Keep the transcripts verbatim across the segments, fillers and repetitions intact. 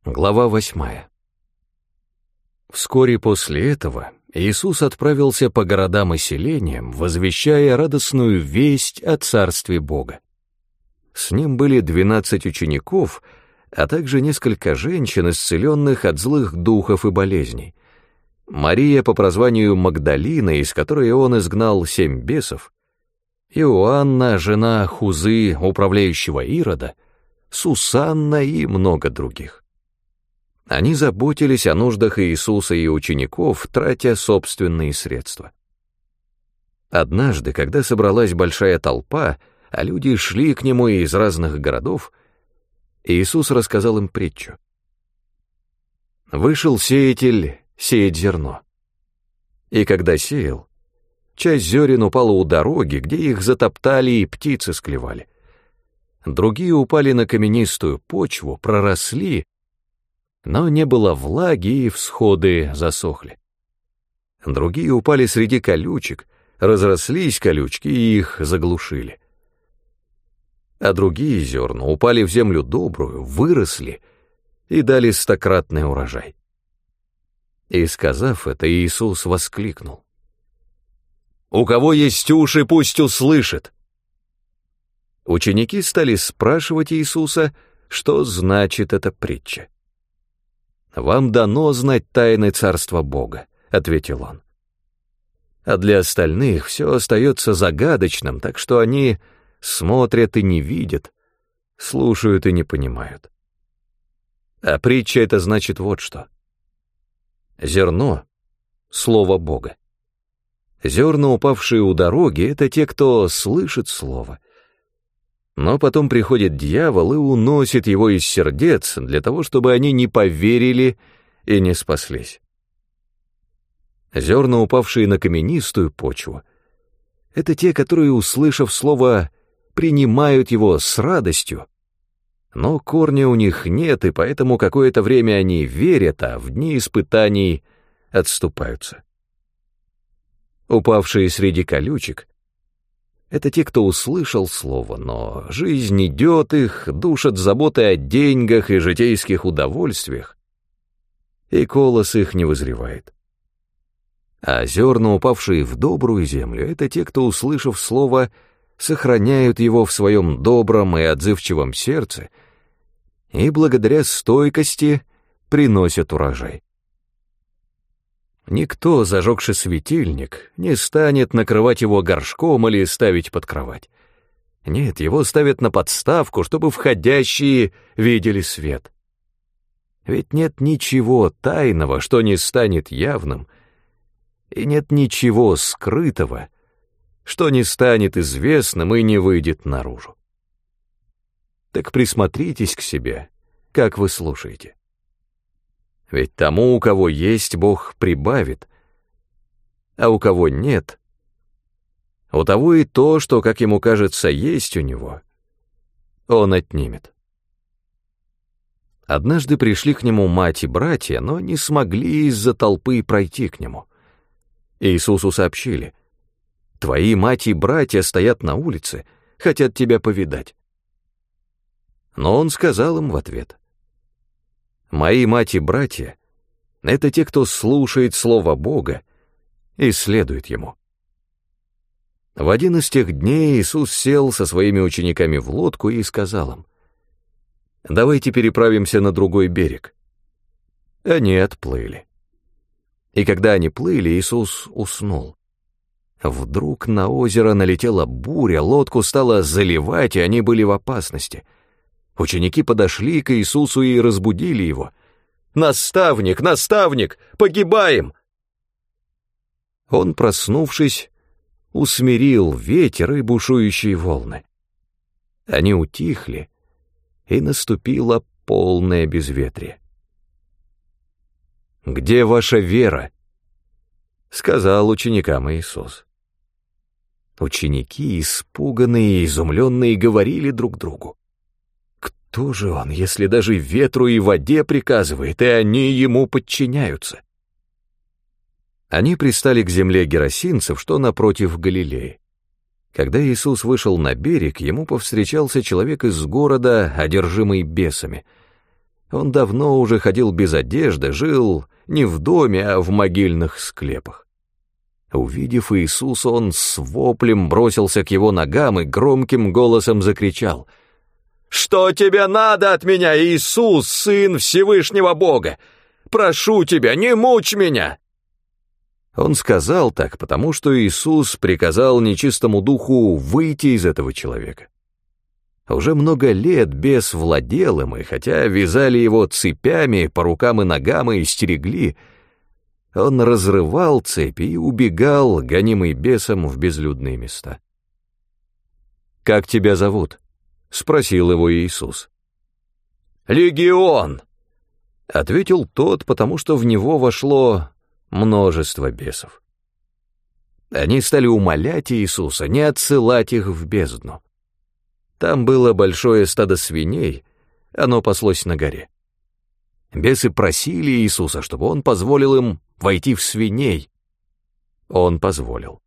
Глава восьмая. Вскоре после этого Иисус отправился по городам и селениям, возвещая радостную весть о Царстве Бога. С ним были двенадцать учеников, а также несколько женщин, исцеленных от злых духов и болезней. Мария по прозванию Магдалина, из которой он изгнал семь бесов, Иоанна, жена Хузы, управляющего Ирода, Сусанна и много других. Они заботились о нуждах Иисуса и учеников, тратя собственные средства. Однажды, когда собралась большая толпа, а люди шли к нему из разных городов, Иисус рассказал им притчу. Вышел сеятель сеять зерно. И когда сеял, часть зерен упала у дороги, где их затоптали и птицы склевали. Другие упали на каменистую почву, проросли, но не было влаги, и всходы засохли. Другие упали среди колючек, разрослись колючки и их заглушили. А другие зерна упали в землю добрую, выросли и дали стократный урожай. И, сказав это, Иисус воскликнул: «У кого есть уши, пусть услышит!» Ученики стали спрашивать Иисуса, что значит эта притча. «Вам дано знать тайны Царства Бога», — ответил он. «А для остальных все остается загадочным, так что они смотрят и не видят, слушают и не понимают. А притча — это значит вот что. Зерно — слово Бога. Зерна, упавшие у дороги, — это те, кто слышит слово. Но потом приходит дьявол и уносит его из сердец для того, чтобы они не поверили и не спаслись. Зерна, упавшие на каменистую почву, — это те, которые, услышав слово, принимают его с радостью, но корня у них нет, и поэтому какое-то время они верят, а в дни испытаний отступаются. Упавшие среди колючек — это те, кто услышал слово, но жизнь идет их, душат заботы о деньгах и житейских удовольствиях, и колос их не вызревает. А зерна, упавшие в добрую землю, — это те, кто, услышав слово, сохраняют его в своем добром и отзывчивом сердце и благодаря стойкости приносят урожай. Никто, зажегши светильник, не станет накрывать его горшком или ставить под кровать. Нет, его ставят на подставку, чтобы входящие видели свет. Ведь нет ничего тайного, что не станет явным, и нет ничего скрытого, что не станет известным и не выйдет наружу. Так присмотритесь к себе, как вы слушаете. Ведь тому, у кого есть, Бог прибавит, а у кого нет, у того и то, что, как ему кажется, есть у него, он отнимет. Однажды пришли к нему мать и братья, но не смогли из-за толпы пройти к нему. Иисусу сообщили: «Твои мать и братья стоят на улице, хотят тебя повидать». Но он сказал им в ответ: «Мои мать и братья — это те, кто слушает Слово Бога и следует Ему». В один из тех дней Иисус сел со своими учениками в лодку и сказал им: «Давайте переправимся на другой берег». Они отплыли. И когда они плыли, Иисус уснул. Вдруг на озеро налетела буря, лодку стало заливать, и они были в опасности. Ученики подошли к Иисусу и разбудили его. «Наставник, наставник, погибаем!» Он, проснувшись, усмирил ветер и бушующие волны. Они утихли, и наступило полное безветрие. «Где ваша вера?» — сказал ученикам Иисус. Ученики, испуганные и изумленные, говорили друг другу: «Кто же он, если даже ветру и воде приказывает, и они ему подчиняются?» Они пристали к земле герасинцев, что напротив Галилеи. Когда Иисус вышел на берег, ему повстречался человек из города, одержимый бесами. Он давно уже ходил без одежды, жил не в доме, а в могильных склепах. Увидев Иисуса, он с воплем бросился к его ногам и громким голосом закричал: «Что тебе надо от меня, Иисус, Сын Всевышнего Бога? Прошу тебя, не мучь меня!» Он сказал так, потому что Иисус приказал нечистому духу выйти из этого человека. Уже много лет бес владел им, и хотя вязали его цепями по рукам и ногам и стерегли, он разрывал цепи и убегал, гонимый бесом, в безлюдные места. «Как тебя зовут?» — спросил его Иисус. «Легион!» — ответил тот, потому что в него вошло множество бесов. Они стали умолять Иисуса не отсылать их в бездну. Там было большое стадо свиней, оно паслось на горе. Бесы просили Иисуса, чтобы он позволил им войти в свиней. Он позволил.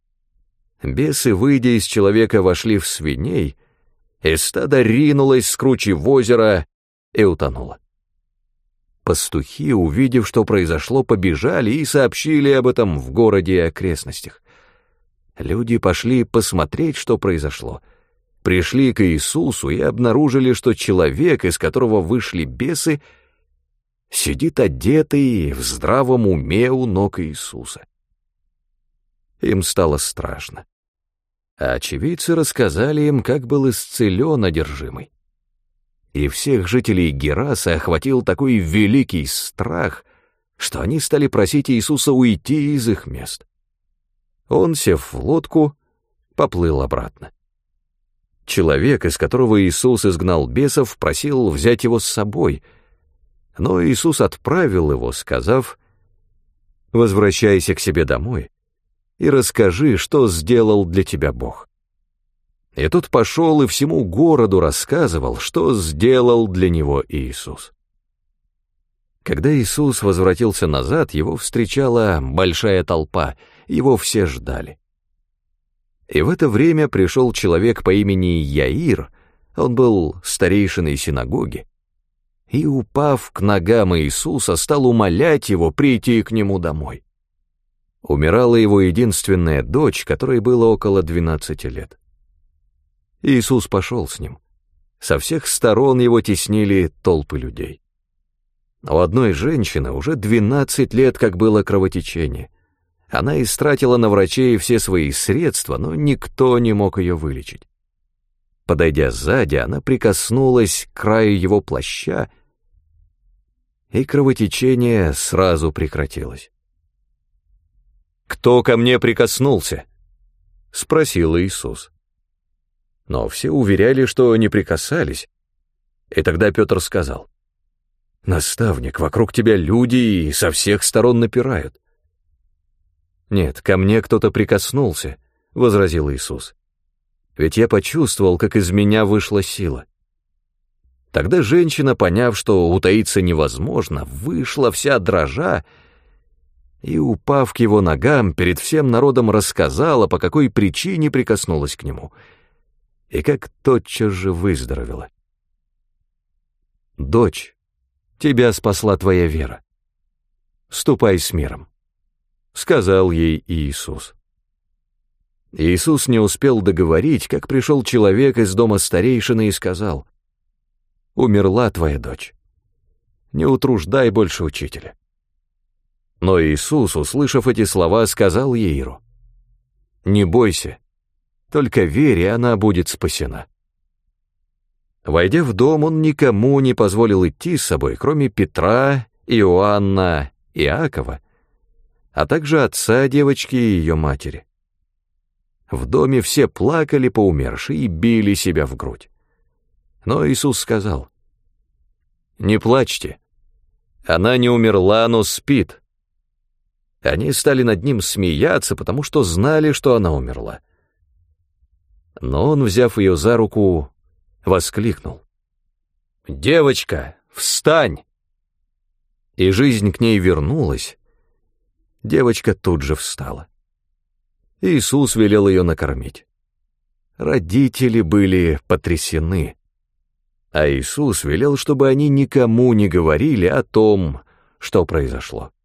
Бесы, выйдя из человека, вошли в свиней, и стадо ринулось с кручи в озеро и утонуло. Пастухи, увидев, что произошло, побежали и сообщили об этом в городе и окрестностях. Люди пошли посмотреть, что произошло. Пришли к Иисусу и обнаружили, что человек, из которого вышли бесы, сидит одетый в здравом уме у ног Иисуса. Им стало страшно. А очевидцы рассказали им, как был исцелен одержимый. И всех жителей Гераса охватил такой великий страх, что они стали просить Иисуса уйти из их мест. Он, сев в лодку, поплыл обратно. Человек, из которого Иисус изгнал бесов, просил взять его с собой, но Иисус отправил его, сказав: «Возвращайся к себе домой и расскажи, что сделал для тебя Бог». И тот пошел и всему городу рассказывал, что сделал для него Иисус. Когда Иисус возвратился назад, его встречала большая толпа, его все ждали. И в это время пришел человек по имени Яир, он был старейшиной синагоги, и, упав к ногам Иисуса, стал умолять его прийти к нему домой. Умирала его единственная дочь, которой было около двенадцати лет. Иисус пошел с ним. Со всех сторон его теснили толпы людей. У одной женщины уже двенадцать лет как было кровотечение. Она истратила на врачей все свои средства, но никто не мог ее вылечить. Подойдя сзади, она прикоснулась к краю его плаща, и кровотечение сразу прекратилось. «Кто ко мне прикоснулся?» — спросил Иисус. Но все уверяли, что не прикасались. И тогда Петр сказал: «Наставник, вокруг тебя люди и со всех сторон напирают». «Нет, ко мне кто-то прикоснулся», — возразил Иисус. «Ведь я почувствовал, как из меня вышла сила». Тогда женщина, поняв, что утаиться невозможно, вышла вся дрожа и, упав к его ногам, перед всем народом рассказала, по какой причине прикоснулась к нему, и как тотчас же выздоровела. «Дочь, тебя спасла твоя вера. Ступай с миром», — сказал ей Иисус. Иисус не успел договорить, как пришел человек из дома старейшины и сказал: «Умерла твоя дочь. Не утруждай больше учителя». Но Иисус, услышав эти слова, сказал Яиру: «Не бойся, только верь, и она будет спасена». Войдя в дом, он никому не позволил идти с собой, кроме Петра, Иоанна, Иакова, а также отца девочки и ее матери. В доме все плакали по умершей и били себя в грудь. Но Иисус сказал: «Не плачьте, она не умерла, но спит». Они стали над ним смеяться, потому что знали, что она умерла. Но он, взяв ее за руку, воскликнул: «Девочка, встань!» И жизнь к ней вернулась. Девочка тут же встала. Иисус велел ее накормить. Родители были потрясены. А Иисус велел, чтобы они никому не говорили о том, что произошло.